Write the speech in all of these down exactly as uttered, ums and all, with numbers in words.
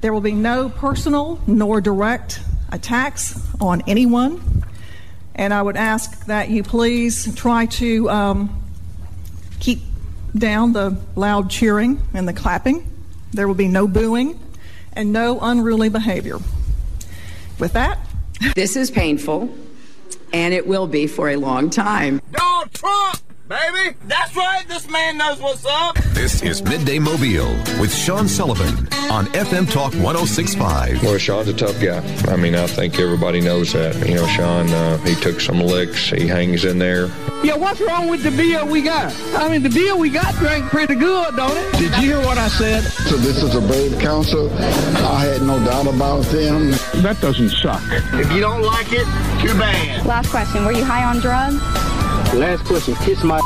There will be no personal nor direct attacks on anyone. And I would ask that you please try to um, keep down the loud cheering and the clapping. There will be no booing and no unruly behavior. With that, this is painful, and it will be for a long time. Donald Trump, baby! That's right, this man knows what's up! This is Midday Mobile with Sean Sullivan on F M Talk one oh six point five. Well, Sean's a tough guy. I mean, I think everybody knows that. You know, Sean, uh, he took some licks. He hangs in there. Yeah, what's wrong with the beer we got? I mean, the beer we got drank pretty good, don't it? Did you hear what I said? So this is a brave council. I had no doubt about them. That doesn't suck. If you don't like it, too bad. Last question. Were you high on drugs? Last question. Kiss my...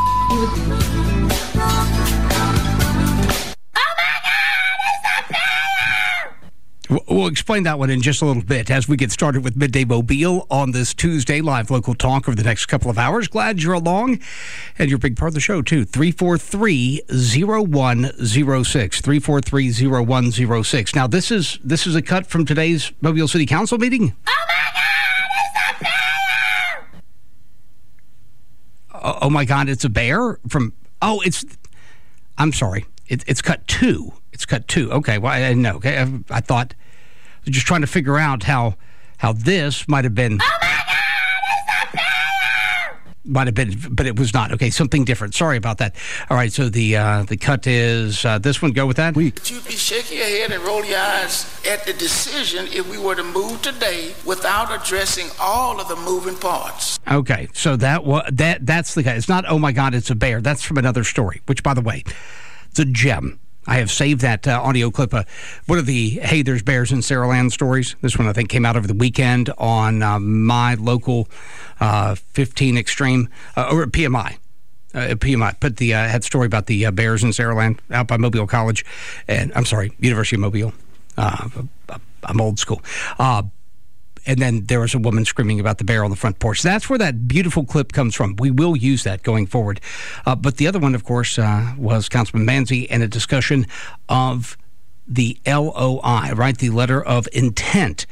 We'll explain that one in just a little bit as we get started with Midday Mobile on this Tuesday, live local talk over the next couple of hours. Glad you're along, and you're a big part of the show, too. three four three, zero one zero six, three four three, zero one zero six. Now, this is this is a cut from today's Mobile City Council meeting. Oh, my God, it's a bear! Oh, oh, my God, it's a bear? From, oh, it's, I'm sorry, it, it's cut two. It's cut two. Okay, well, I didn't know. Okay, I, I thought, I was just trying to figure out how how this might have been. Oh my God, it's a bear! Might have been, but it was not. Okay, something different. Sorry about that. All right, so the uh, the cut is uh, this one. Go with that. You'd be shaking your head and roll your eyes at the decision if we were to move today without addressing all of the moving parts. Okay, so that was that. That's the guy. It's not. Oh my God, it's a bear. That's from another story. Which, by the way, it's a gem. I have saved that uh, audio clip. Uh, one of the Hey, There's Bears in Saraland stories. This one, I think, came out over the weekend on uh, my local uh, fifteen Extreme, uh, or P M I. Uh, P M I put the uh, had story about the uh, bears in Saraland out by Mobile College. And I'm sorry, University of Mobile. Uh, I'm old school. Uh, And then there was a woman screaming about the bear on the front porch. That's where that beautiful clip comes from. We will use that going forward. Uh, but the other one, of course, uh, was Councilman Manzi and a discussion of the L O I, right? The letter of intent,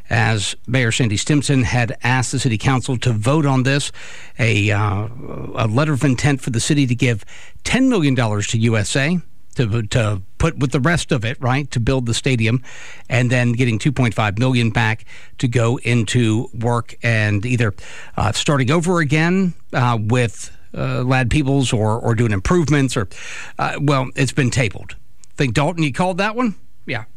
as Mayor Sandy Stimson had asked the city council to vote on this, a, uh, a letter of intent for the city to give ten million dollars to U S A. To, to put with the rest of it, right, to build the stadium, and then getting two point five million dollars back to go into work and either uh, starting over again uh, with uh, Ladd Peebles or, or doing improvements or, uh, well, it's been tabled. Think Dalton, you called that one? Yeah.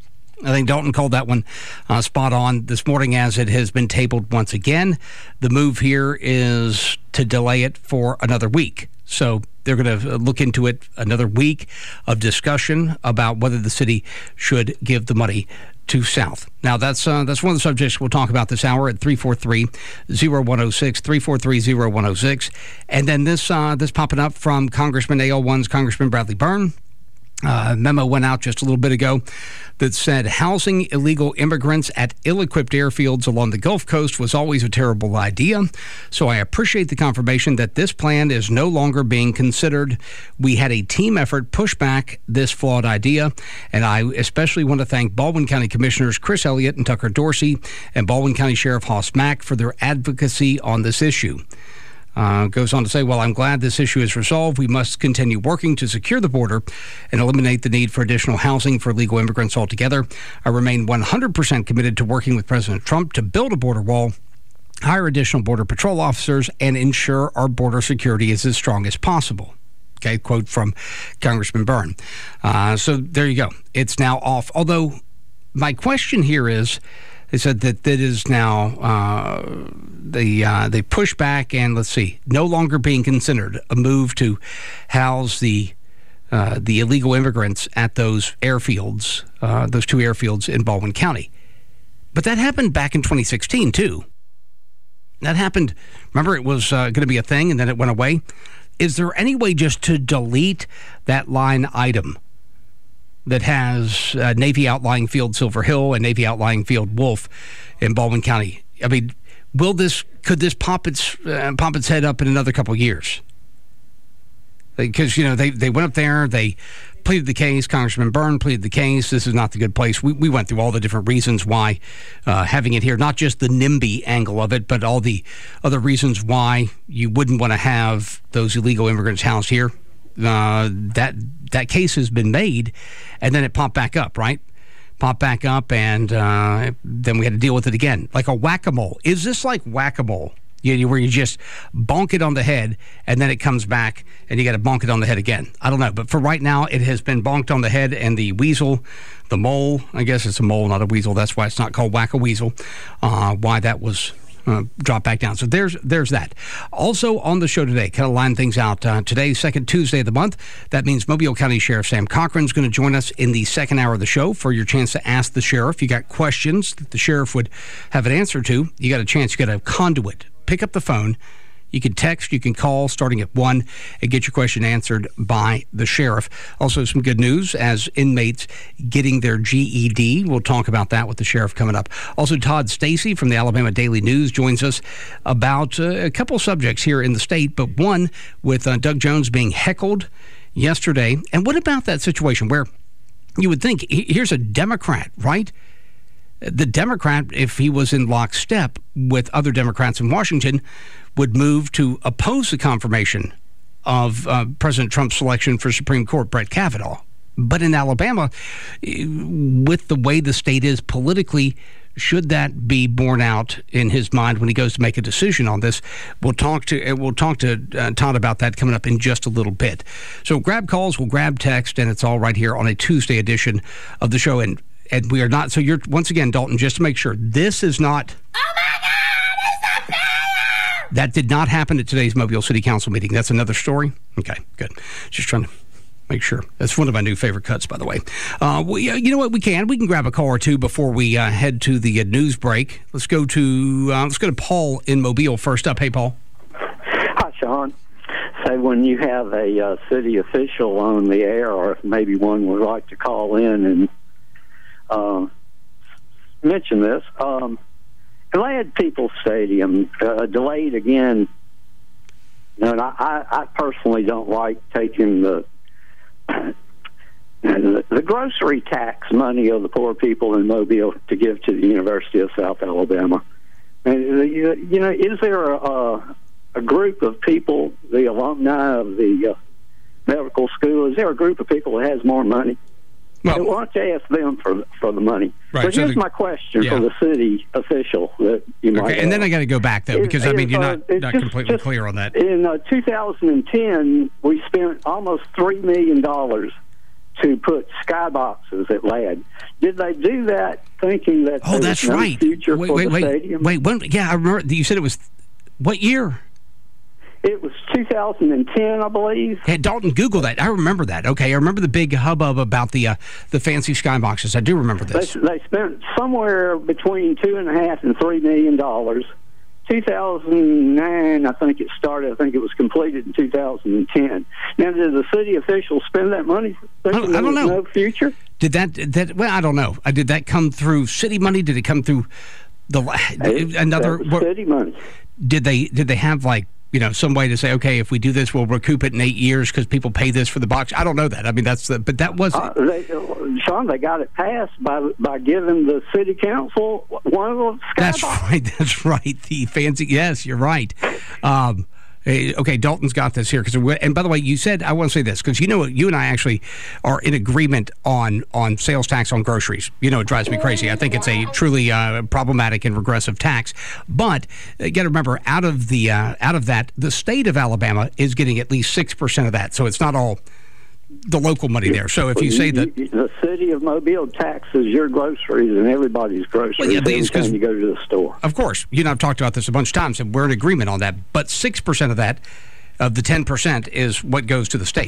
I think Dalton called that one uh, spot on this morning as it has been tabled once again. The move here is to delay it for another week. So they're going to look into it another week of discussion about whether the city should give the money to South. Now, that's uh, that's one of the subjects we'll talk about this hour at three four three, zero one zero six, three four three, zero one zero six. And then this, uh, this popping up from Congressman A L one's Congressman Bradley Byrne. Uh, a memo went out just a little bit ago that said housing illegal immigrants at ill-equipped airfields along the Gulf Coast was always a terrible idea. So I appreciate the confirmation that this plan is no longer being considered. We had a team effort push back this flawed idea, and I especially want to thank Baldwin County Commissioners Chris Elliott and Tucker Dorsey and Baldwin County Sheriff Hoss Mack for their advocacy on this issue. Uh, goes on to say, while I'm glad this issue is resolved, we must continue working to secure the border and eliminate the need for additional housing for illegal immigrants altogether. I remain one hundred percent committed to working with President Trump to build a border wall, hire additional Border Patrol officers, and ensure our border security is as strong as possible. Okay, quote from Congressman Byrne. Uh, so there you go. It's now off. Although my question here is, they said that that is now uh, the uh, they push back and let's see, no longer being considered a move to house the uh, the illegal immigrants at those airfields, uh, those two airfields in Baldwin County. But that happened back in twenty sixteen too. That happened. Remember, it was uh, going to be a thing and then it went away. Is there any way just to delete that line item that has uh, Navy Outlying Field Silver Hill and Navy Outlying Field Wolf in Baldwin County? I mean, will this could this pop its uh, pop its head up in another couple of years? Because, you know, they, they went up there, they pleaded the case. Congressman Byrne pleaded the case. This is not the good place. We, we went through all the different reasons why uh, having it here, not just the NIMBY angle of it, but all the other reasons why you wouldn't want to have those illegal immigrants housed here. Uh, that that case has been made, and then it popped back up, right? Popped back up, and uh, then we had to deal with it again. Like a whack-a-mole. Is this like whack-a-mole? You, where you just bonk it on the head, and then it comes back, and you got to bonk it on the head again. I don't know, but for right now, it has been bonked on the head, and the weasel, the mole, I guess it's a mole, not a weasel. That's why it's not called whack-a-weasel, uh, why that was uh, dropped back down. So there's there's that. Also on the show today, kind of line things out. Uh, today, second Tuesday of the month. That means Mobile County Sheriff Sam Cochran is going to join us in the second hour of the show for your chance to ask the sheriff. You got questions that the sheriff would have an answer to. You got a chance. You got a conduit. Pick up the phone. You can text, you can call starting at one and get your question answered by the sheriff. Also, some good news as inmates getting their G E D. We'll talk about that with the sheriff coming up. Also, Todd Stacy from the Alabama Daily News joins us about uh, a couple subjects here in the state, but one with uh, Doug Jones being heckled yesterday. And what about that situation where you would think, here's a Democrat, right? The Democrat, if he was in lockstep with other Democrats in Washington, would move to oppose the confirmation of uh, President Trump's selection for Supreme Court Brett Kavanaugh. But in Alabama, with the way the state is politically, should that be borne out in his mind when he goes to make a decision on this? We'll talk to we'll talk to uh, Todd about that coming up in just a little bit. So grab calls, we'll grab text, and it's all right here on a Tuesday edition of the show. And And we are not, so you're, once again, Dalton, just to make sure, this is not, oh my God, it's a failure! That did not happen at today's Mobile City Council meeting. That's another story? Okay, good. Just trying to make sure. That's one of my new favorite cuts, by the way. Uh, we, uh, you know what, we can. We can grab a call or two before we uh, head to the uh, news break. Let's go to, uh, let's go to Paul in Mobile first up. Hey, Paul. Hi, Sean. So when you have a uh, city official on the air, or if maybe one would like to call in and Um, mention this. Um, Glad People's Stadium uh, delayed again. You know, and I, I personally don't like taking the, the the grocery tax money of the poor people in Mobile to give to the University of South Alabama. And, you, you know, is there a, a group of people, the alumni of the uh, medical school, is there a group of people that has more money? Well, why don't you ask them for for the money? Right, but so here's the, my question yeah. for the city official that you might Okay, and have. then I got to go back, though, because, it, I mean, you're uh, not, not just, completely just clear on that. In uh, two thousand ten, we spent almost three million dollars to put skyboxes at Ladd. Did they do that thinking that oh, there that's was no right. future wait, for wait, the wait, stadium? Wait, when, yeah, I remember. You said it was, what year? It was two thousand ten, I believe. Hey, Dalton, Google that. I remember that. Okay, I remember the big hubbub about the uh, the fancy skyboxes. I do remember this. They, they spent somewhere between two and a half and three million dollars. two thousand nine, I think it started. I think it was completed in two thousand ten. Now, did the city officials spend that money? I don't, I don't know. No future. Did that? That well, I don't know. Uh, did that come through city money? Did it come through the It, another that was city money? Did they? Did they have like? You know, some way to say, okay, if we do this, we'll recoup it in eight years because people pay this for the box. I don't know that. I mean, that's the, but that was uh, they, Sean. They got it passed by by giving the city council one of those. That's right. That's right. The fancy. Yes, you're right. Um, okay, Dalton's got this here because. And by the way, you said I want to say this because you know you and I actually are in agreement on on sales tax on groceries. You know, it drives me crazy. I think it's a truly uh, problematic and regressive tax. But you got to remember, out of the uh, out of that, the state of Alabama is getting at least six percent of that. So it's not all the local money there. So if you say that the city of Mobile taxes your groceries and everybody's groceries well, yeah, every time you go to the store. Of course, you and I've talked about this a bunch of times, and we're in agreement on that. But six percent of that, of the ten percent, is what goes to the state.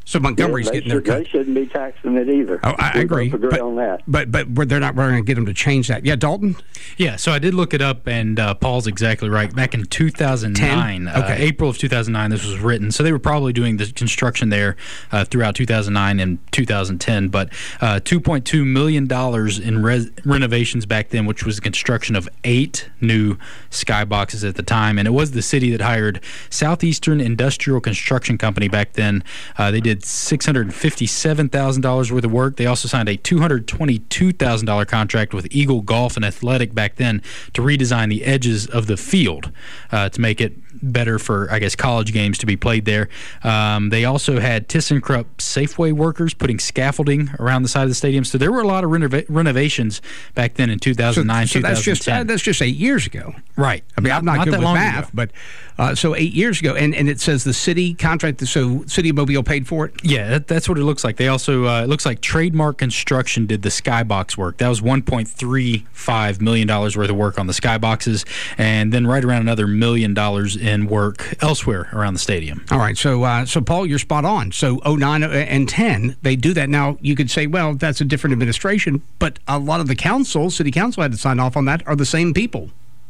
So Montgomery's yeah, getting should, their cut. They shouldn't be taxing it either. Oh, I, I agree. agree but, on that. But but they're not going to get them to change that. Yeah, Dalton? Yeah, so I did look it up, and uh, Paul's exactly right. Back in two thousand nine, uh, okay. April of two thousand nine, this was written. So they were probably doing the construction there uh, throughout two thousand nine and two thousand ten. But uh, two point two million dollars in res- renovations back then, which was the construction of eight new skyboxes at the time. And it was the city that hired Southeastern Industrial Construction Company back then. Uh, they did six hundred fifty-seven thousand dollars worth of work. They also signed a two hundred twenty-two thousand dollars contract with Eagle Golf and Athletic back then to redesign the edges of the field uh, to make it better for, I guess, college games to be played there. Um, they also had ThyssenKrupp Safeway workers putting scaffolding around the side of the stadium. So there were a lot of renova- renovations back then in two thousand nine, so, so that's two thousand ten. just uh, that's just eight years ago. Right. I mean, not, I'm not, not good that with long math, ago. but uh, so eight years ago. And, and it says the city contracted, so City of Mobile paid for it? Yeah, that, that's what it looks like. They also, uh, it looks like Trademark Construction did the skybox work. That was one point three five million dollars worth of work on the skyboxes, and then right around another million dollars in work elsewhere around the stadium. All right, so uh, so Paul, you're spot on. So oh nine and ten, they do that. Now, you could say, well, that's a different administration, but a lot of the council, city council had to sign off on that, are the same people.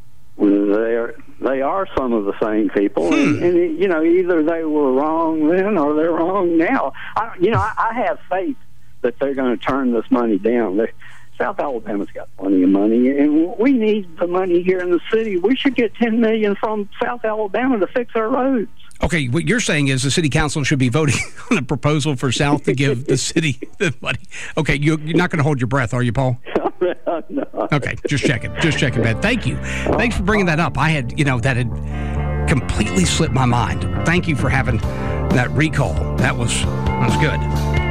They are, they are some of the same people, Hmm. and, and you know, either they were wrong then or they're wrong now. I, you know, I, I have faith that they're going to turn this money down. They're, South Alabama's got plenty of money, and we need the money here in the city. We should get ten million dollars from South Alabama to fix our roads. Okay, what you're saying is the city council should be voting on a proposal for South to give the city the money. Okay, you, you're not going to hold your breath, are you, Paul? No. Okay, just checking. Just checking, Ben. Thank you. Thanks for bringing that up. I had, you know, that had completely slipped my mind. Thank you for having that recall. That was that was good.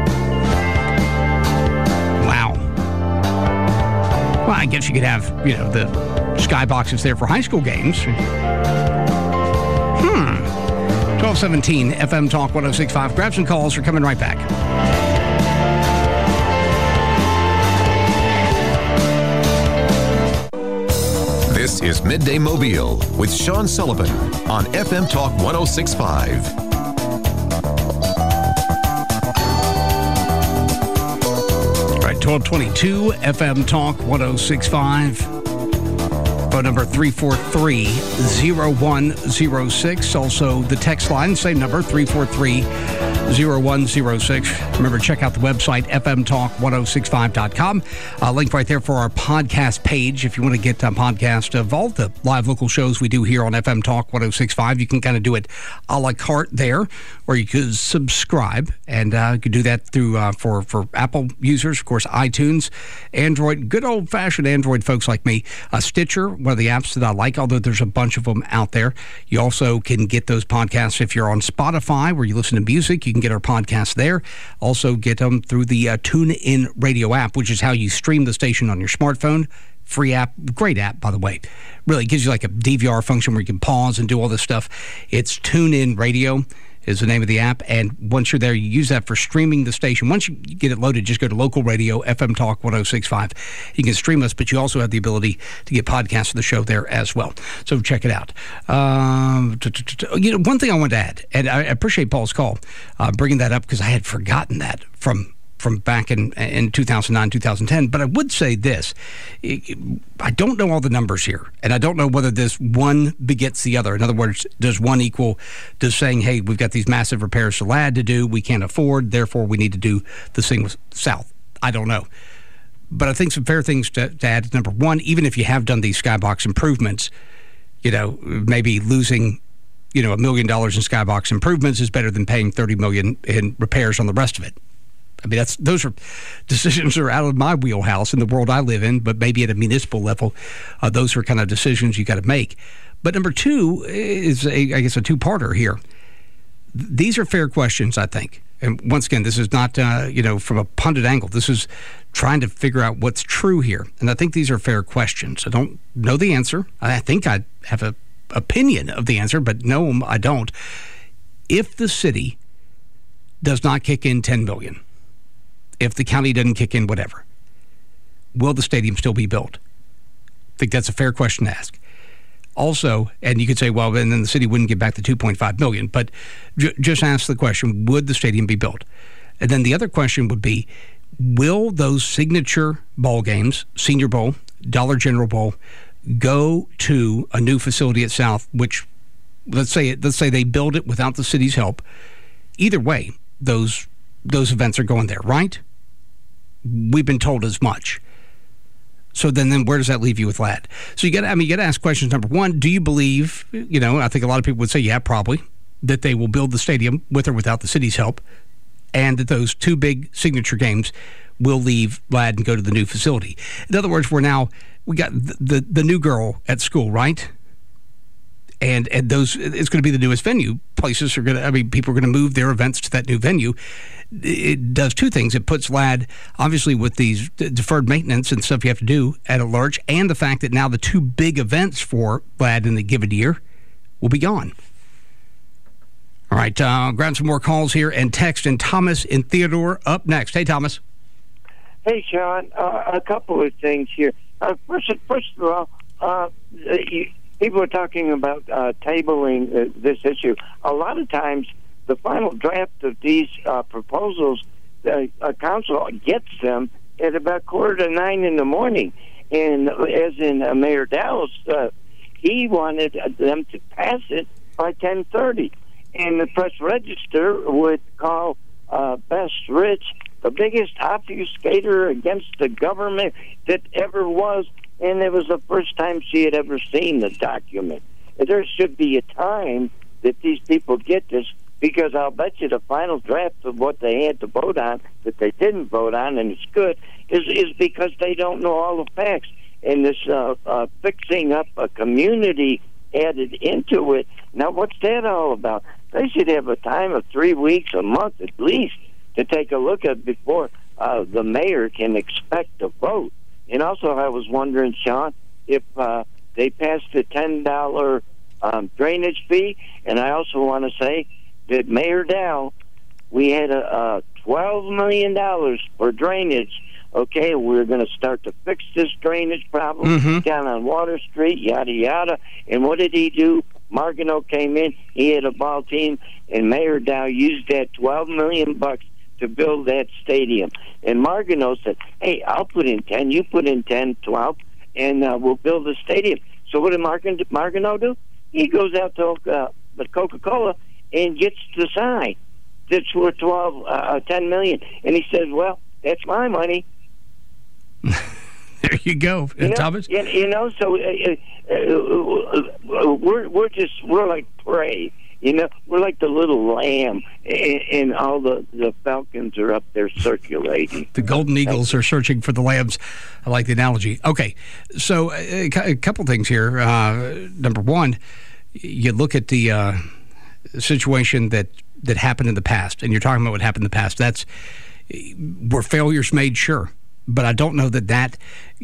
Wow. Well, I guess you could have, you know, the skyboxes there for high school games. Hmm. twelve seventeen F M Talk one oh six point five. Grab some calls. We're coming right back. This is Midday Mobile with Sean Sullivan on F M Talk one oh six point five. Right, twelve twenty-two F M Talk one oh six point five. Phone number three four three, zero one zero six. Also, the text line, same number, three four three, zero one zero six. Remember, check out the website, f m talk one oh six five dot com. Uh, link right there for our podcast page. If you want to get a podcast of all the live local shows we do here on F M Talk one oh six point five, you can kind of do it a la carte there, or you could subscribe. And uh, you could do that through uh, for, for Apple users, of course, iTunes, Android, good old-fashioned Android folks like me, uh, Stitcher, one of the apps that I like, although there's a bunch of them out there. You also can get those podcasts if you're on Spotify, where you listen to music. You can get our podcasts there. Also get them through the uh, TuneIn Radio app, which is how you stream the station on your smartphone. Free app, great app, by the way. Really gives you like a D V R function where you can pause and do all this stuff. It's TuneIn Radio is the name of the app, and once you're there, you use that for streaming the station. Once you get it loaded, just go to local radio, F M Talk one oh six point five. You can stream us, but you also have the ability to get podcasts of the show there as well. So check it out. Um, you know, one thing I wanted to add, and I appreciate Paul's call, uh, bringing that up, because I had forgotten that from from back in, in two thousand nine, two thousand ten. But I would say this. I don't know all the numbers here, and I don't know whether this one begets the other. In other words, does one equal to saying, hey, we've got these massive repairs to L A D to do, we can't afford, therefore we need to do this thing with South? I don't know. But I think some fair things to, to add. Number one, even if you have done these skybox improvements, you know, maybe losing, you know, a million dollars in skybox improvements is better than paying thirty million dollars in repairs on the rest of it. I mean, that's those are decisions that are out of my wheelhouse in the world I live in, but maybe at a municipal level, uh, those are kind of decisions you got to make. But number two is, a, I guess, a two-parter here. These are fair questions, I think. And once again, this is not, uh, you know, from a pundit angle. This is trying to figure out what's true here. And I think these are fair questions. I don't know the answer. I think I have an opinion of the answer, but no, I don't. If the city does not kick in ten million dollars, if the county doesn't kick in whatever, will the stadium still be built? I think that's a fair question to ask. Also, and you could say, well, and then the city wouldn't give back the two point five million dollars. But j- just ask the question, would the stadium be built? And then the other question would be, will those signature bowl games, Senior Bowl, Dollar General Bowl, go to a new facility at South, which let's say let's say they build it without the city's help. Either way, those those events are going there, right? We've been told as much. So then, then where does that leave you with Ladd? So you got, I mean, you got to ask questions. Number one, do you believe? You know, I think a lot of people would say, yeah, probably, that they will build the stadium with or without the city's help, and that those two big signature games will leave Ladd and go to the new facility. In other words, we're now we got the the, the new girl at school, right? And and those it's going to be the newest venue. Places are going to, I mean, people are going to move their events to that new venue. It does two things. It puts Ladd, obviously, with these d- deferred maintenance and stuff you have to do at a lurch, and the fact that now the two big events for Ladd in the given year will be gone. All right, uh, grab some more calls here and text. And Thomas in Theodore up next. Hey, Thomas. Hey, Sean. Uh, a couple of things here. Uh, first, first of all, uh, you, people are talking about uh, tabling uh, this issue. A lot of times, the final draft of these uh, proposals, the uh, council gets them at about quarter to nine in the morning. And as in uh, Mayor Dallas, uh, he wanted them to pass it by ten thirty. And the Press Register would call uh, Bess Rich the biggest obfuscator against the government that ever was. And it was the first time she had ever seen the document. And there should be a time that these people get this, because I'll bet you the final draft of what they had to vote on, that they didn't vote on, and it's good, is is because they don't know all the facts. And this uh, uh, fixing up a community added into it, now what's that all about? They should have a time of three weeks, a month at least, to take a look at before uh, the mayor can expect a vote. And also I was wondering, Sean, if uh, they passed the ten dollars um, drainage fee, and I also want to say that Mayor Dow, we had a, a twelve million dollars for drainage. Okay, we're going to start to fix this drainage problem mm-hmm. down on Water Street, yada, yada. And what did he do? Margino came in, he had a ball team, and Mayor Dow used that twelve million bucks to build that stadium. And Margino said, hey, I'll put in ten, you put in ten, twelve, and uh, we'll build the stadium. So what did Margino, Margino do? He goes out to uh, the Coca-Cola and gets the sign that's worth twelve, uh, ten million. And he says, well, that's my money. There you go, you know, Thomas. You, you know, so uh, uh, uh, we're we're just we're like prey. You know, we're like the little lamb, and, and all the, the falcons are up there circulating. The golden eagles are searching for the lambs. I like the analogy. Okay, so a, a couple things here. Uh, number one, you look at the uh, situation that, that happened in the past, and you're talking about what happened in the past. That's were failures made, sure, but I don't know that that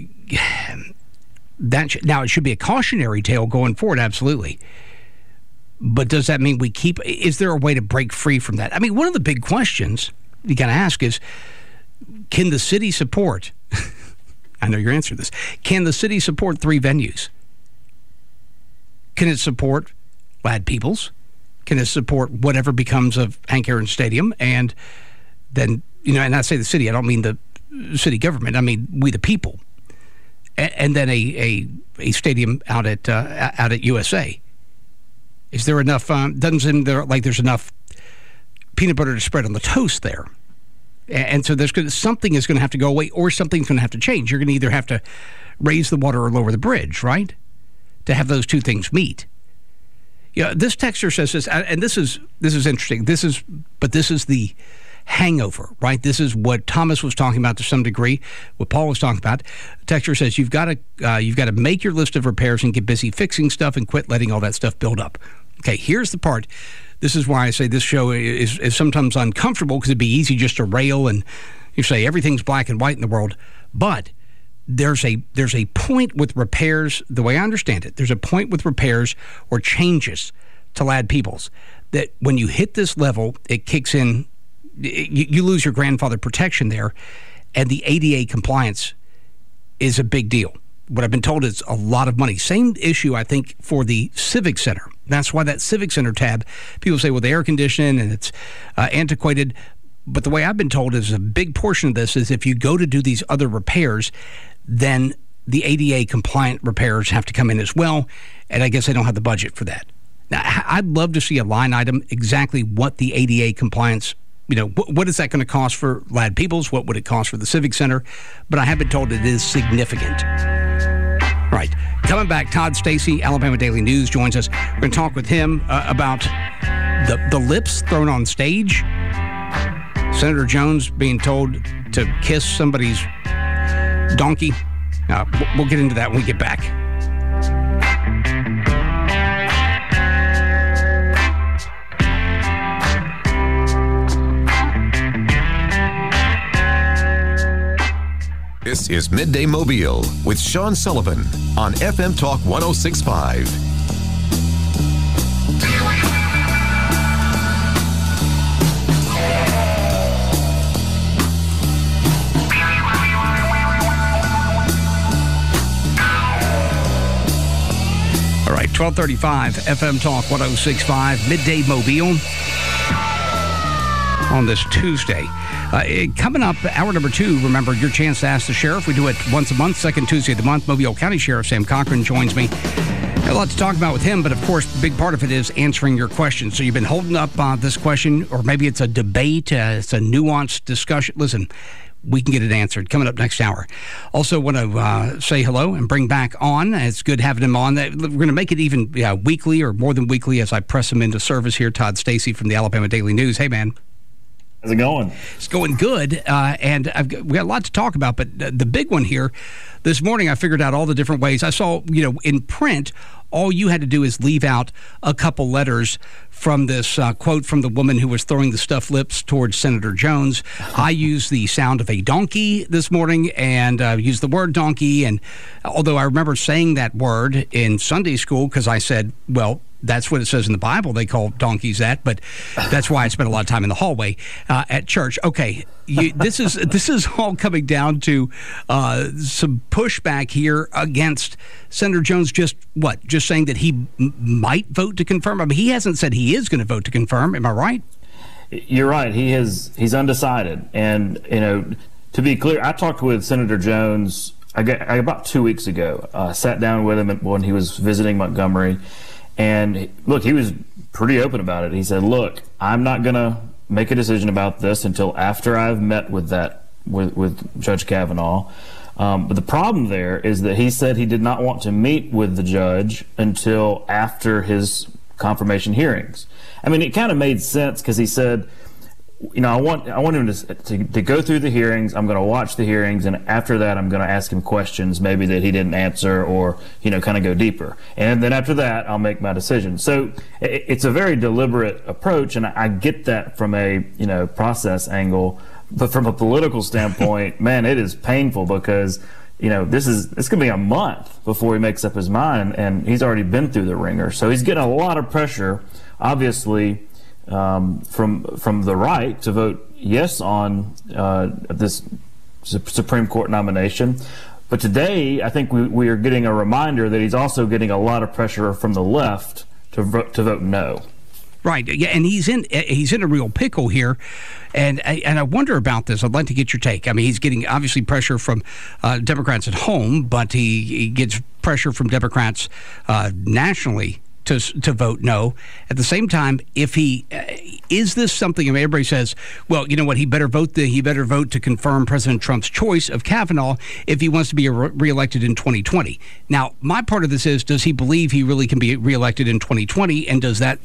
that sh- now it should be a cautionary tale going forward. Absolutely. But does that mean we keep, is there a way to break free from that? I mean, one of the big questions you got to ask is, can the city support, I know your answer to this, can the city support three venues? Can it support Ladd Peoples? Can it support whatever becomes of Hank Aaron Stadium? And then, you know, and I say the city, I don't mean the city government, I mean we the people. And, and then a, a, a stadium out at, uh, out at U S A. Is there enough, um, doesn't seem there, like there's enough peanut butter to spread on the toast there. And so there's gonna, something is going to have to go away, or something's going to have to change. You're going to either have to raise the water or lower the bridge, right? To have those two things meet. Yeah, this texter says this, and this is this is interesting. This is, but this is the hangover, right? This is what Thomas was talking about to some degree, what Paul was talking about. Texter says you've got to uh, you've got to make your list of repairs and get busy fixing stuff and quit letting all that stuff build up. Okay, here's the part. This is why I say this show is, is sometimes uncomfortable, because it'd be easy just to rail and you say everything's black and white in the world. But there's a there's a point with repairs, the way I understand it, there's a point with repairs or changes to Ladd Peoples that when you hit this level, it kicks in. You, you lose your grandfather protection there, and the A D A compliance is a big deal. what I've been told is a lot of money. Same issue, I think, for the Civic Center. That's why that Civic Center tab, people say, well, the air conditioning and it's uh, antiquated. But the way I've been told is a big portion of this is if you go to do these other repairs, then the A D A compliant repairs have to come in as well. And I guess they don't have the budget for that. Now, I'd love to see a line item exactly what the A D A compliance, you know, what, what is that going to cost for Ladd Peoples? What would it cost for the Civic Center? But I have been told it is significant. All right. Coming back, Todd Stacy, Alabama Daily News, joins us. We're going to talk with him uh, about the, the lips thrown on stage. Senator Jones being told to kiss somebody's donkey. Uh, we'll get into that when we get back. This is Midday Mobile with Sean Sullivan on F M Talk one oh six point five. All right, twelve thirty-five, F M Talk one oh six point five, Midday Mobile on this Tuesday. Uh, it, coming up, hour number two, remember, your chance to ask the sheriff. We do it once a month, second Tuesday of the month. Mobile County Sheriff Sam Cochran joins me. A lot to talk about with him, but of course, a big part of it is answering your questions. So you've been holding up uh, this question, or maybe it's a debate, uh, it's a nuanced discussion. Listen, we can get it answered coming up next hour. Also want to uh, say hello and bring back on. It's good having him on. We're going to make it even yeah, weekly or more than weekly as I press him into service here. Todd Stacy from the Alabama Daily News. Hey, man. How's it going? It's going good, uh, and I've got, we got a lot to talk about, but the big one here, this morning I figured out all the different ways. I saw, you know, in print, all you had to do is leave out a couple letters from this uh, quote from the woman who was throwing the stuffed lips towards Senator Jones. I used the sound of a donkey this morning and uh, used the word donkey, and although I remember saying that word in Sunday school because I said, well, that's what it says in the Bible. They call donkeys that, but that's why I spent a lot of time in the hallway uh, at church. Okay, you, this is this is all coming down to uh, some pushback here against Senator Jones. Just what? Just saying that he m- might vote to confirm. I mean, he hasn't said he is going to vote to confirm. Am I right? You're right. He has. He's undecided. And you know, to be clear, I talked with Senator Jones. I got, about two weeks ago. Uh, sat down with him when he was visiting Montgomery. And look, he was pretty open about it. He said, look, I'm not going to make a decision about this until after I've met with that with, with Judge Kavanaugh. Um, but the problem there is that he said he did not want to meet with the judge until after his confirmation hearings. I mean, it kind of made sense because he said, you know, I want I want him to, to to go through the hearings. I'm going to watch the hearings, and after that, I'm going to ask him questions maybe that he didn't answer, or you know, kind of go deeper. And then after that, I'll make my decision. So it, it's a very deliberate approach, and I, I get that from a you know process angle. But from a political standpoint, man, it is painful because you know this is it's going to be a month before he makes up his mind, and he's already been through the ringer. So he's getting a lot of pressure, obviously. Um, from from the right to vote yes on uh, this su- Supreme Court nomination. But today, I think we, we are getting a reminder that he's also getting a lot of pressure from the left to vote, to vote no. Right, yeah, and he's in he's in a real pickle here, and I, and I wonder about this. I'd like to get your take. I mean, he's getting obviously pressure from uh, Democrats at home, but he, he gets pressure from Democrats uh, nationally to to vote no. At the same time, if he uh, is this something, I mean, everybody says, well, you know what, he better vote the he better vote to confirm President Trump's choice of Kavanaugh if he wants to be re- reelected in twenty twenty. Now, my part of this is, does he believe he really can be reelected in twenty twenty, and does that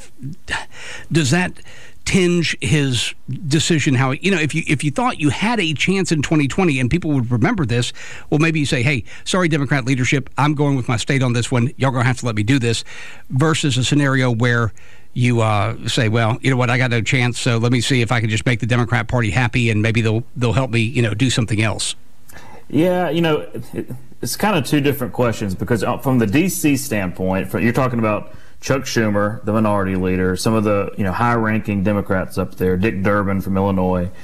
does that tinge his decision? How, you know, if you if you thought you had a chance in twenty twenty and people would remember this, well, maybe you say, hey, sorry, Democrat leadership, I'm going with my state on this one. Y'all gonna have to let me do this, versus a scenario where you uh, say, well, you know what, I got no chance, so let me see if I can just make the Democrat Party happy, and maybe they'll they'll help me, you know, do something else. Yeah, you know, it, it's kind of two different questions, because from the D C standpoint, for, you're talking about Chuck Schumer, the minority leader, some of the you know high-ranking Democrats up there, Dick Durbin from Illinois.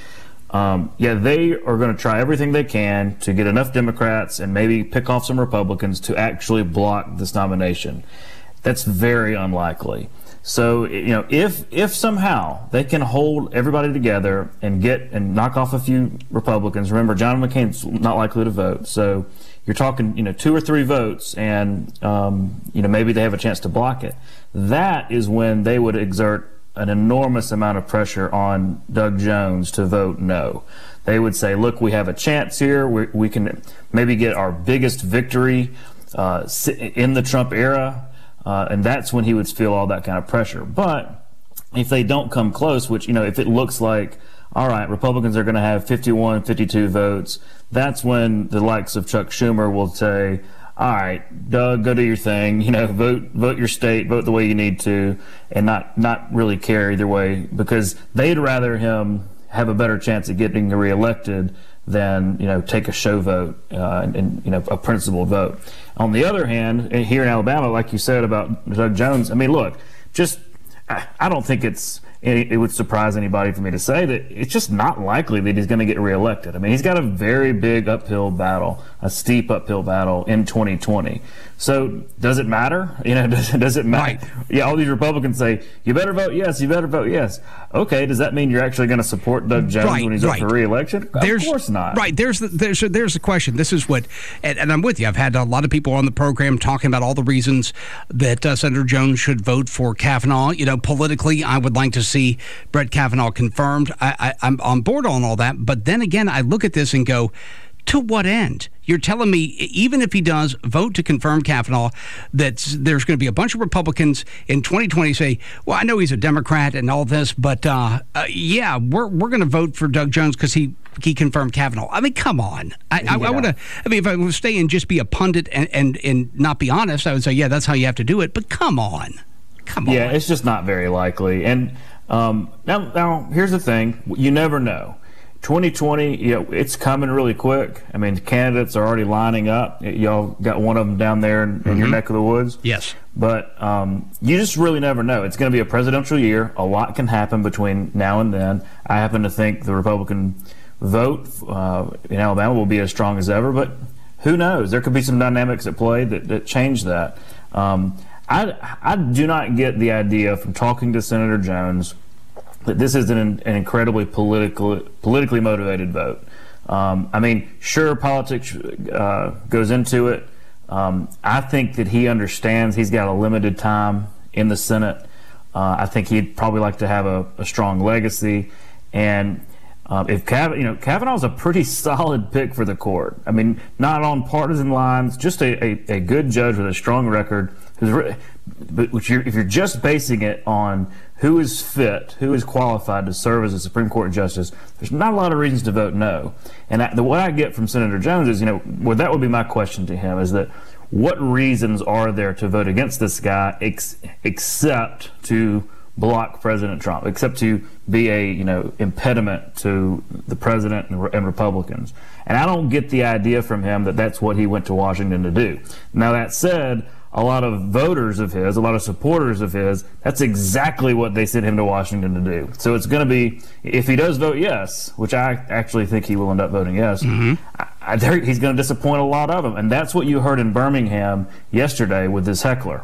Um, yeah, they are going to try everything they can to get enough Democrats and maybe pick off some Republicans to actually block this nomination. That's very unlikely. So, you know, if if somehow they can hold everybody together and get and knock off a few Republicans, remember, John McCain's not likely to vote. So you're talking, you know, two or three votes and, um, you know, maybe they have a chance to block it. That is when they would exert an enormous amount of pressure on Doug Jones to vote no. They would say, look, we have a chance here. We, we can maybe get our biggest victory uh, in the Trump era. Uh, and that's when he would feel all that kind of pressure. But if they don't come close, which, you know, if it looks like, all right, Republicans are going to have fifty-one, fifty-two votes, that's when the likes of Chuck Schumer will say, all right, Doug, go do your thing, you know, vote vote your state, vote the way you need to, and not, not really care either way, because they'd rather him have a better chance of getting reelected than, you know, take a show vote uh, and, and, you know, a principled vote. On the other hand, here in Alabama, like you said about Doug Jones, I mean, look, just I, I don't think it's it, it would surprise anybody for me to say that it's just not likely that he's going to get reelected. I mean, he's got a very big uphill battle, a steep uphill battle in twenty twenty. So does it matter? You know, does, does it matter? Right. Yeah, all these Republicans say, you better vote yes, you better vote yes. Okay, does that mean you're actually going to support Doug Jones right, when he's right. up for re-election? There's, of course not. Right, there's the, there's, a, there's the question. This is what, and, and I'm with you. I've had a lot of people on the program talking about all the reasons that uh, Senator Jones should vote for Kavanaugh. You know, politically, I would like to see Brett Kavanaugh confirmed. I, I, I'm on board on all that. But then again, I look at this and go, to what end? You're telling me, even if he does vote to confirm Kavanaugh, that there's going to be a bunch of Republicans in twenty twenty say, well, I know he's a Democrat and all this, but uh, uh, yeah, we're we're going to vote for Doug Jones because he he confirmed Kavanaugh. I mean, come on. I, yeah. I, I want to. I mean, if I would stay and just be a pundit and, and and not be honest, I would say, yeah, that's how you have to do it. But come on, come on. Yeah, it's just not very likely. And um, now, now here's the thing: you never know. twenty twenty, you know, it's coming really quick. I mean, the candidates are already lining up. Y'all got one of them down there in, in mm-hmm. your neck of the woods. Yes. But um, you just really never know. It's going to be a presidential year. A lot can happen between now and then. I happen to think the Republican vote uh, in Alabama will be as strong as ever, but who knows? There could be some dynamics at play that, that change that. Um, I, I do not get the idea from talking to Senator Jones that this is an, an incredibly political, politically motivated vote. Um, I mean, sure, politics uh, goes into it. Um, I think that he understands he's got a limited time in the Senate. Uh, I think he'd probably like to have a, a strong legacy. And uh, if Kav- you know, Kavanaugh's a pretty solid pick for the court. I mean, not on partisan lines, just a, a, a good judge with a strong record. Who's re- but if you're, if you're just basing it on who is fit, who is qualified to serve as a Supreme Court justice, there's not a lot of reasons to vote no. And I, the, what I get from Senator Jones is, you know, well, that would be my question to him, is that what reasons are there to vote against this guy ex- except to block President Trump, except to be a, you know, impediment to the president and, and Republicans? And I don't get the idea from him that that's what he went to Washington to do. Now, that said, a lot of voters of his, a lot of supporters of his, that's exactly what they sent him to Washington to do. So it's going to be, if he does vote yes, which I actually think he will end up voting yes, mm-hmm. I, I, he's going to disappoint a lot of them. And that's what you heard in Birmingham yesterday with this heckler.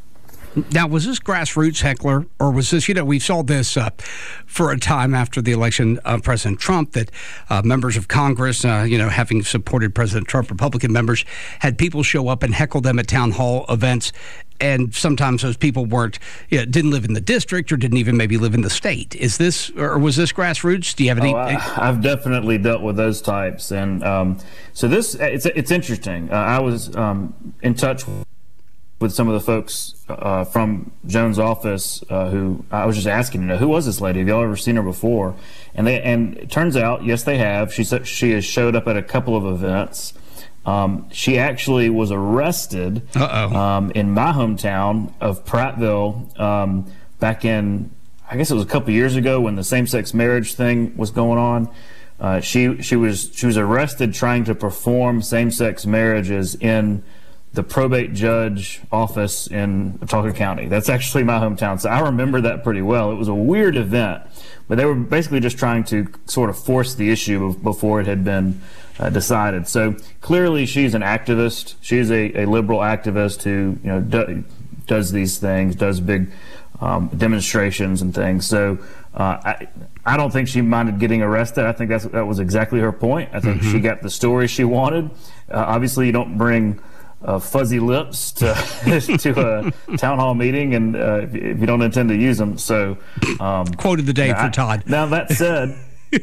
Now, was this grassroots heckler, or was this, you know, we saw this uh, for a time after the election of President Trump, that uh, members of Congress, uh, you know, having supported President Trump, Republican members, had people show up and heckle them at town hall events. And sometimes those people weren't, you know, didn't live in the district or didn't even maybe live in the state. Is this, or was this grassroots? Do you have any? Oh, I, I've definitely dealt with those types. And um, so this, it's, it's interesting. Uh, I was um, in touch with with some of the folks uh, from Jones' office uh, who I was just asking, you know, who was this lady? Have y'all ever seen her before? And they, and it turns out, yes, they have. She said she has showed up at a couple of events. Um, she actually was arrested um, in my hometown of Prattville um, back in, I guess it was a couple years ago when the same-sex marriage thing was going on. Uh, she she was she was arrested trying to perform same-sex marriages in the probate judge office in Talker County. That's actually my hometown, so I remember that pretty well. It was a weird event, but they were basically just trying to sort of force the issue before it had been uh, decided. So clearly she's an activist. She's a, a liberal activist who, you know, do, does these things, does big um, demonstrations and things. So uh, I, I don't think she minded getting arrested. I think that's, that was exactly her point. I think mm-hmm. she got the story she wanted. Uh, obviously, you don't bring Uh, fuzzy lips to to a town hall meeting, and uh, if, if you don't intend to use them. So, um, quote of the day for I, Todd. Now that said,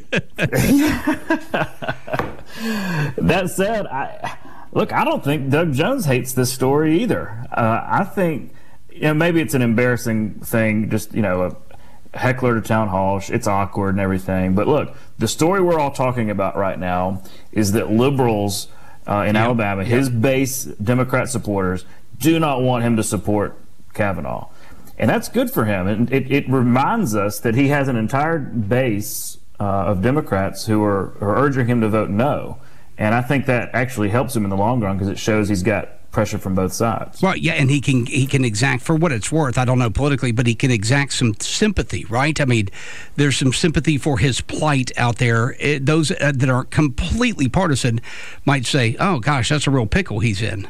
that said, I look. I don't think Doug Jones hates this story either. Uh, I think, you know, maybe it's an embarrassing thing. Just, you know, a heckler to town hall. It's awkward and everything. But look, the story we're all talking about right now is that liberals. Uh, in yep. Alabama, yep. his base Democrat supporters do not want him to support Kavanaugh. And that's good for him. And it, it reminds us that he has an entire base uh, of Democrats who are, are urging him to vote no. And I think that actually helps him in the long run because it shows he's got pressure from both sides. Well, yeah, and he can he can exact, for what it's worth, I don't know politically, but he can exact some sympathy, right? I mean, there's some sympathy for his plight out there. It, those uh, that are completely partisan might say, oh, gosh, that's a real pickle he's in.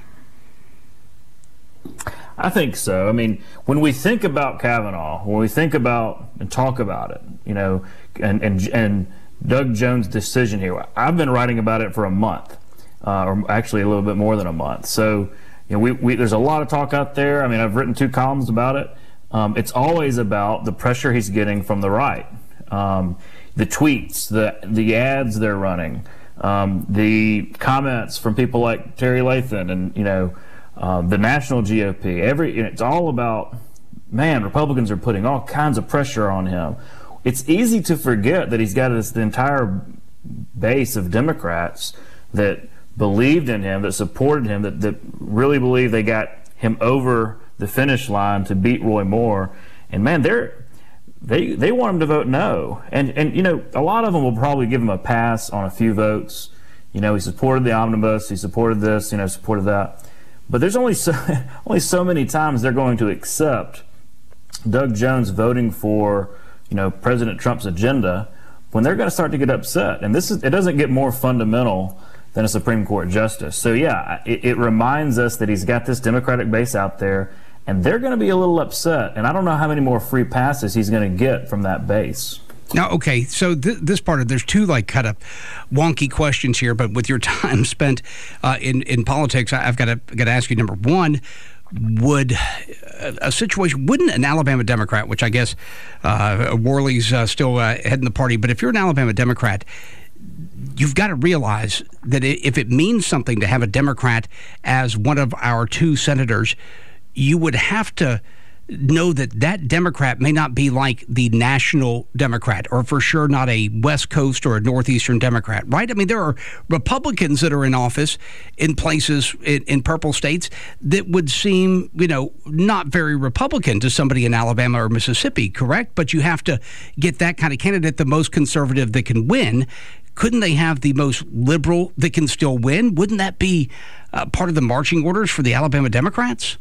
I think so. I mean, when we think about Kavanaugh, when we think about and talk about it, you know, and and, and Doug Jones' decision here, I've been writing about it for a month. Uh, or actually a little bit more than a month. So, you know, we, we there's a lot of talk out there. I mean, I've written two columns about it. Um, it's always about the pressure he's getting from the right, um, the tweets, the the ads they're running, um, the comments from people like Terry Lathan, and you know, um, the national G O P. Every it's all about, man, Republicans are putting all kinds of pressure on him. It's easy to forget that he's got this the entire base of Democrats that believed in him, that supported him, that, that really believed they got him over the finish line to beat Roy Moore. And man, they're they they want him to vote no. And and you know, a lot of them will probably give him a pass on a few votes. You know, he supported the omnibus, he supported this, you know, supported that. But there's only so only so many times they're going to accept Doug Jones voting for, you know, President Trump's agenda when they're going to start to get upset. And this is it doesn't get more fundamental than a Supreme Court justice. So yeah, it, it reminds us that he's got this Democratic base out there, and they're going to be a little upset. And I don't know how many more free passes he's going to get from that base. Now, okay, so th- this part of there's two like kind of wonky questions here, but with your time spent uh, in in politics, I've got to got to ask you. Number one, would a situation wouldn't an Alabama Democrat, which I guess uh, Worley's uh, still uh, heading the party, but if you're an Alabama Democrat, you've got to realize that if it means something to have a Democrat as one of our two senators, you would have to know that that Democrat may not be like the national Democrat, or for sure not a West Coast or a Northeastern Democrat, right? I mean, there are Republicans that are in office in places in, in purple states that would seem, you know, not very Republican to somebody in Alabama or Mississippi, correct? But you have to get that kind of candidate, the most conservative that can win. Couldn't they have the most liberal that can still win? Wouldn't that be uh, part of the marching orders for the Alabama Democrats?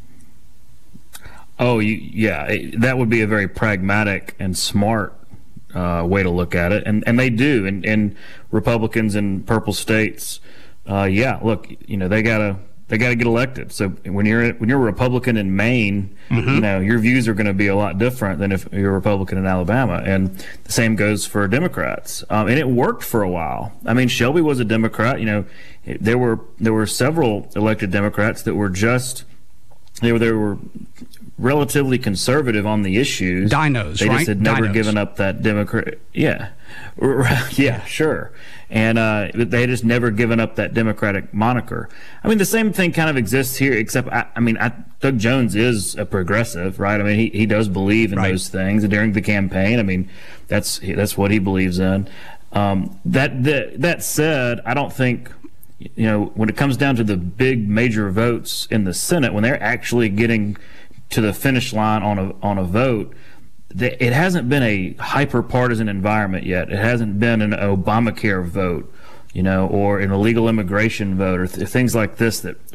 Oh, yeah, that would be a very pragmatic and smart uh, way to look at it, and and they do. And, and Republicans in purple states, uh, yeah, look, you know, they gotta they gotta get elected. So when you're when you're a Republican in Maine, mm-hmm. you know, your views are going to be a lot different than if you're a Republican in Alabama. And the same goes for Democrats. Um, and it worked for a while. I mean, Shelby was a Democrat. You know, there were there were several elected Democrats that were just they were they were. relatively conservative on the issues. Dinos, They right? just had never Dinos. given up that Democrat. Yeah. Yeah, sure. And uh, they just never given up that Democratic moniker. I mean, the same thing kind of exists here, except, I, I mean, I, Doug Jones is a progressive, right? I mean, he, he does believe in right. those things. And during the campaign, I mean, that's that's what he believes in. Um, that, that That said, I don't think... You know, when it comes down to the big major votes in the Senate, when they're actually getting to the finish line on a on a vote, it hasn't been a hyper partisan environment yet. It hasn't been an Obamacare vote, you know, or an illegal immigration vote, or th- things like this that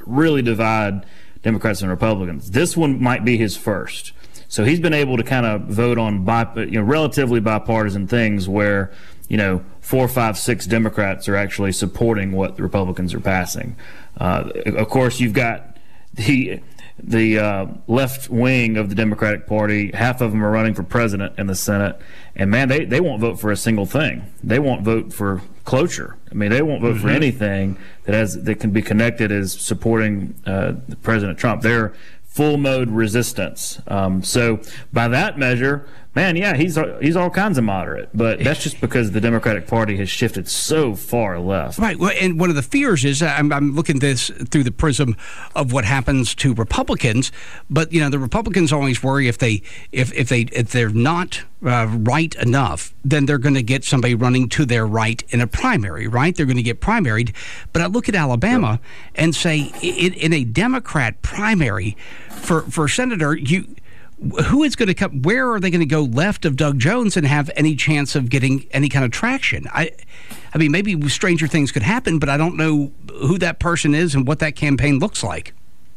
really divide Democrats and Republicans. This one might be his first. So he's been able to kind of vote on bi- you know, relatively bipartisan things where, you know, four, five, six Democrats are actually supporting what the Republicans are passing. Uh, of course, you've got the the uh, left wing of the Democratic Party. Half of them are running for president in the Senate, and man, they, they won't vote for a single thing. They won't vote for cloture. I mean, they won't vote mm-hmm. for anything that has that can be connected as supporting uh, President Trump. They're full mode resistance. Um, so by that measure, man, yeah, he's he's all kinds of moderate, but that's just because the Democratic Party has shifted so far left. Right. Well, and one of the fears is I'm, I'm looking at this through the prism of what happens to Republicans, but you know the Republicans always worry if they if if they if they're not uh, right enough, then they're going to get somebody running to their right in a primary. Right? They're going to get primaried. But I look at Alabama sure. and say in, in a Democrat primary for for senator you. Who is going to come? Where are they going to go left of Doug Jones and have any chance of getting any kind of traction? I, I mean, maybe stranger things could happen, but I don't know who that person is and what that campaign looks like.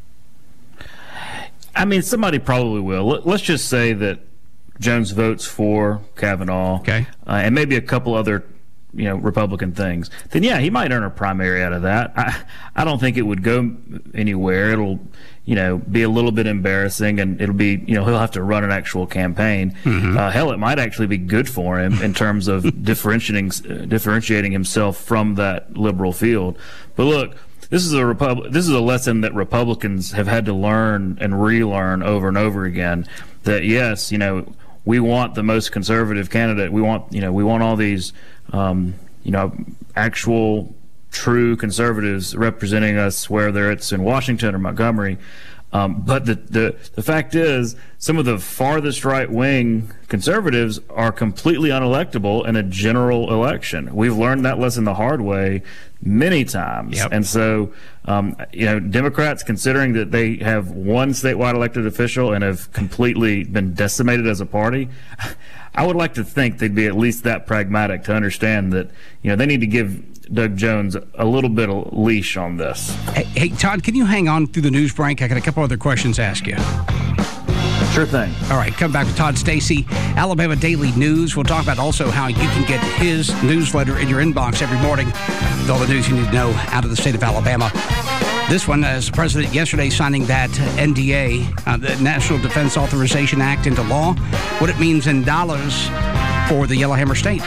I mean, somebody probably will. Let's just say that Jones votes for Kavanaugh, okay, uh, and maybe a couple other, you know, Republican things. Then yeah, he might earn a primary out of that. I, I don't think it would go anywhere. It'll, you know, be a little bit embarrassing, and it'll be, you know, he'll have to run an actual campaign. Mm-hmm. Uh, hell, it might actually be good for him in terms of differentiating uh, differentiating himself from that liberal field. But look, this is a Repub- This is a lesson that Republicans have had to learn and relearn over and over again. That yes, you know, we want the most conservative candidate. We want, you know, we want all these, um, you know, actual true conservatives representing us, whether it's in Washington or Montgomery. Um, but the, the the fact is, some of the farthest right wing conservatives are completely unelectable in a general election. We've learned that lesson the hard way many times. Yep. And so, um, you know, Democrats, considering that they have one statewide elected official and have completely been decimated as a party, I would like to think they'd be at least that pragmatic to understand that, you know, they need to give Doug Jones a little bit of leash on this. Hey, hey, Todd, can you hang on through the news break? I got a couple other questions to ask you. Sure thing. All right, come back with Todd Stacey, Alabama Daily News. We'll talk about also how you can get his newsletter in your inbox every morning with all the news you need to know out of the state of Alabama. This one, as the president yesterday signing that N D A, uh, the National Defense Authorization Act, into law, what it means in dollars for the Yellowhammer State.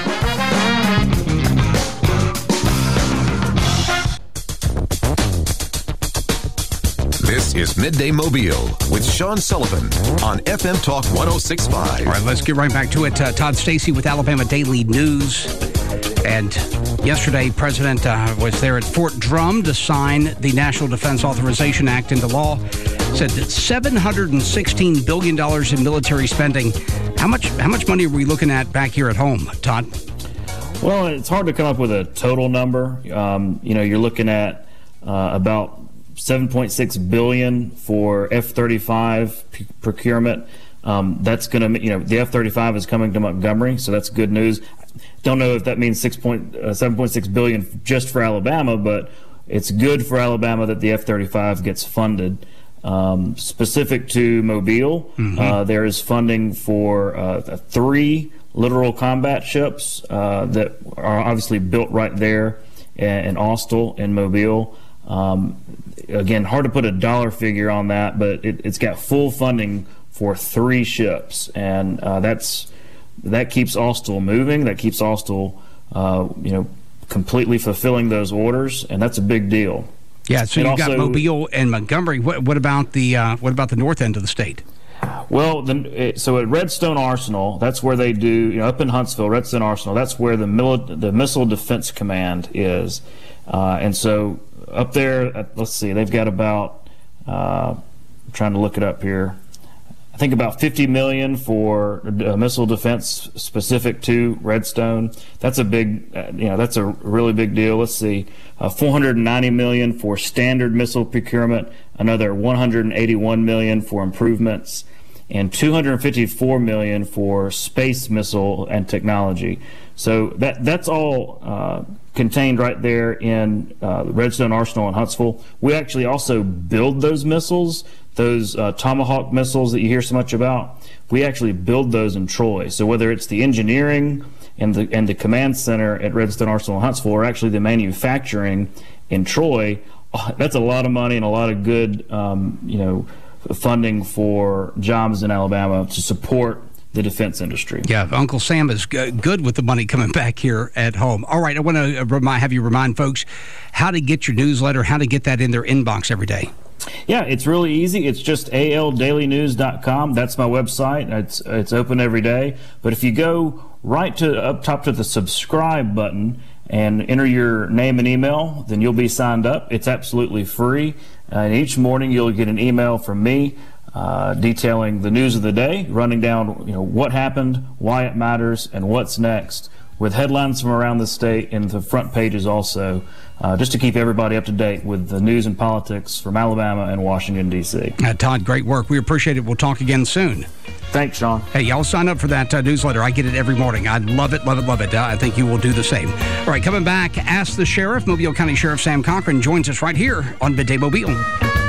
This is Midday Mobile with Sean Sullivan on F M Talk one oh six point five. All right, let's get right back to it. Uh, Todd Stacey with Alabama Daily News. And yesterday, President uh, was there at Fort Drum to sign the National Defense Authorization Act into law. Said that seven hundred sixteen billion dollars in military spending. How much, how much money are we looking at back here at home, Todd? Well, it's hard to come up with a total number. Um, you know, you're looking at uh, about seven point six billion dollars for F thirty-five p- procurement. Um, that's going to, you know, the F thirty-five is coming to Montgomery, so that's good news. Don't know if that means six point, uh, seven point six billion dollars just for Alabama, but it's good for Alabama that the F thirty-five gets funded. Um, specific to Mobile, mm-hmm. uh, there is funding for uh, three littoral combat ships uh, that are obviously built right there in Austell in Mobile. Um, again, hard to put a dollar figure on that, but it, it's got full funding for three ships, and uh, that's that keeps Austell moving. That keeps Austell, uh, you know, completely fulfilling those orders, and that's a big deal. Yeah. So and you've also, got Mobile and Montgomery. What, what about the uh, what about the north end of the state? Well, the, so at Redstone Arsenal, that's where they do, you know, up in Huntsville, Redstone Arsenal, that's where the, mili- the Missile Defense Command is. Uh, and so up there, let's see, they've got about, uh, I'm trying to look it up here, I think about fifty million dollars for uh, missile defense specific to Redstone. That's a big, uh, you know, that's a really big deal. Let's see, uh, four hundred ninety million dollars for standard missile procurement, another one hundred eighty-one million dollars for improvements. and two hundred fifty-four million dollars for space missile and technology. So that that's all uh, contained right there in uh, the Redstone Arsenal in Huntsville. We actually also build those missiles, those uh, Tomahawk missiles that you hear so much about. We actually build those in Troy. So whether it's the engineering and the and the command center at Redstone Arsenal in Huntsville, or actually the manufacturing in Troy, that's a lot of money and a lot of good, um, you know, funding for jobs in Alabama to support the defense industry. Yeah, Uncle Sam is good with the money coming back here at home. All right, I want to remind, have you remind folks how to get your newsletter, how to get that in their inbox every day. Yeah, it's really easy. It's just A L daily news dot com. That's my website. It's it's open every day. But if you go right to up top to the subscribe button and enter your name and email, then you'll be signed up. It's absolutely free. Uh, and each morning you'll get an email from me uh, detailing the news of the day, running down you know what happened, why it matters, and what's next, with headlines from around the state and the front pages also, uh, just to keep everybody up to date with the news and politics from Alabama and Washington, D C Uh, Todd, great work. We appreciate it. We'll talk again soon. Thanks, Sean. Hey, y'all sign up for that uh, newsletter. I get it every morning. I love it, love it, love it. Uh, I think you will do the same. All right, coming back, Ask the Sheriff. Mobile County Sheriff Sam Cochran joins us right here on Midday Mobile.